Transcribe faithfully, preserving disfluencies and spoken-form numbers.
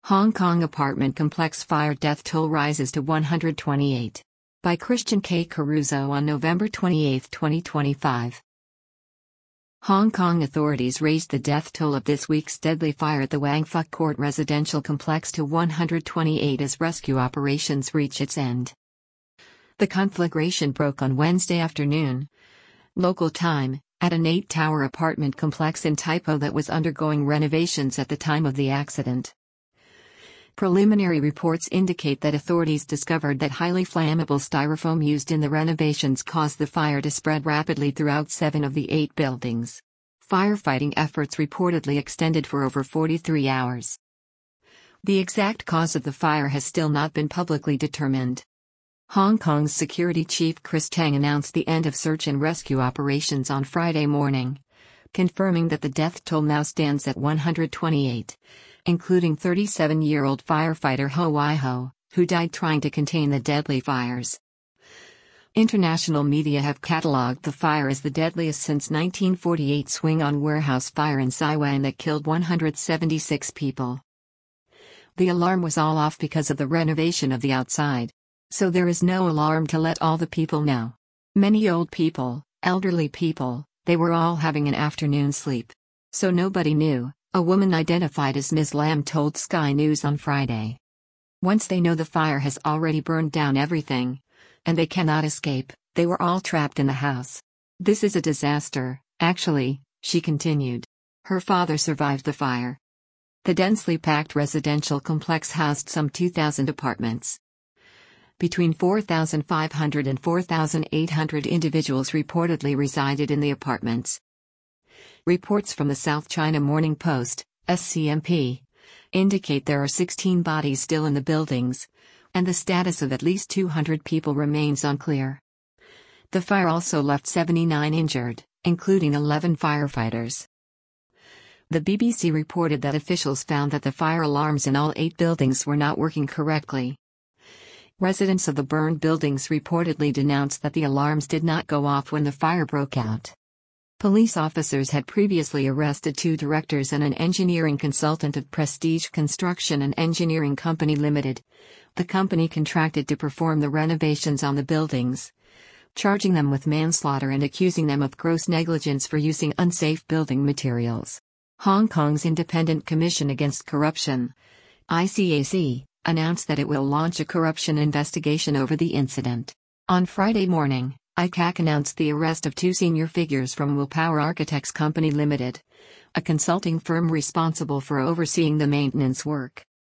Hong Kong apartment complex fire death toll rises to one hundred twenty-eight. By Christian K. Caruso on November twenty-eighth, twenty twenty-five. Hong Kong authorities raised the death toll of this week's deadly fire at the Wang Fuk Court residential complex to one hundred twenty-eight as rescue operations reach its end. The conflagration broke on Wednesday afternoon, local time, at an eight-tower apartment complex in Tai Po that was undergoing renovations at the time of the accident. Preliminary reports indicate that authorities discovered that highly flammable styrofoam used in the renovations caused the fire to spread rapidly throughout seven of the eight buildings. Firefighting efforts reportedly extended for over forty-three hours. The exact cause of the fire has still not been publicly determined. Hong Kong's security chief Chris Tang announced the end of search and rescue operations on Friday morning, confirming that the death toll now stands at one hundred twenty-eight. Including thirty-seven-year-old firefighter Ho Wai-ho, who died trying to contain the deadly fires. International media have catalogued the fire as the deadliest since nineteen forty-eight Swing On warehouse fire in Sai Wan that killed one hundred seventy-six people. The alarm was all off because of the renovation of the outside. So there is no alarm to let all the people know. Many old people, elderly people, they were all having an afternoon sleep. So nobody knew. A woman identified as Miz Lam told Sky News on Friday. Once they know the fire has already burned down everything, and they cannot escape, they were all trapped in the house. This is a disaster, actually, she continued. Her father survived the fire. The densely packed residential complex housed some two thousand apartments. Between four thousand five hundred and four thousand eight hundred individuals reportedly resided in the apartments. Reports from the South China Morning Post, S C M P, indicate there are sixteen bodies still in the buildings, and the status of at least two hundred people remains unclear. The fire also left seventy-nine injured, including eleven firefighters. The B B C reported that officials found that the fire alarms in all eight buildings were not working correctly. Residents of the burned buildings reportedly denounced that the alarms did not go off when the fire broke out. Police officers had previously arrested two directors and an engineering consultant of Prestige Construction and Engineering Company Limited. The company contracted to perform the renovations on the buildings, charging them with manslaughter and accusing them of gross negligence for using unsafe building materials. Hong Kong's Independent Commission Against Corruption, I C A C, announced that it will launch a corruption investigation over the incident. On Friday morning, I C A C announced the arrest of two senior figures from Willpower Architects Company Limited, a consulting firm responsible for overseeing the maintenance work.